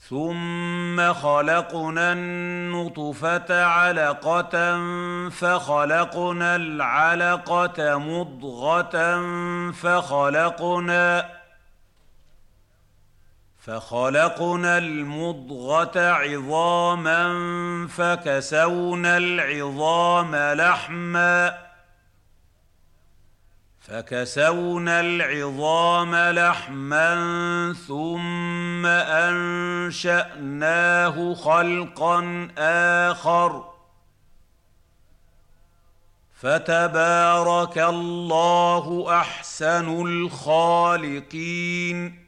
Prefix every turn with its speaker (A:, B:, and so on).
A: ثم خلقنا النطفة علقة فخلقنا العلقة مضغة فخلقنا المضغة عظاما فكسونا العظام لحما ثم أنشأناه خلقا آخر فتبارك الله أحسن الخالقين.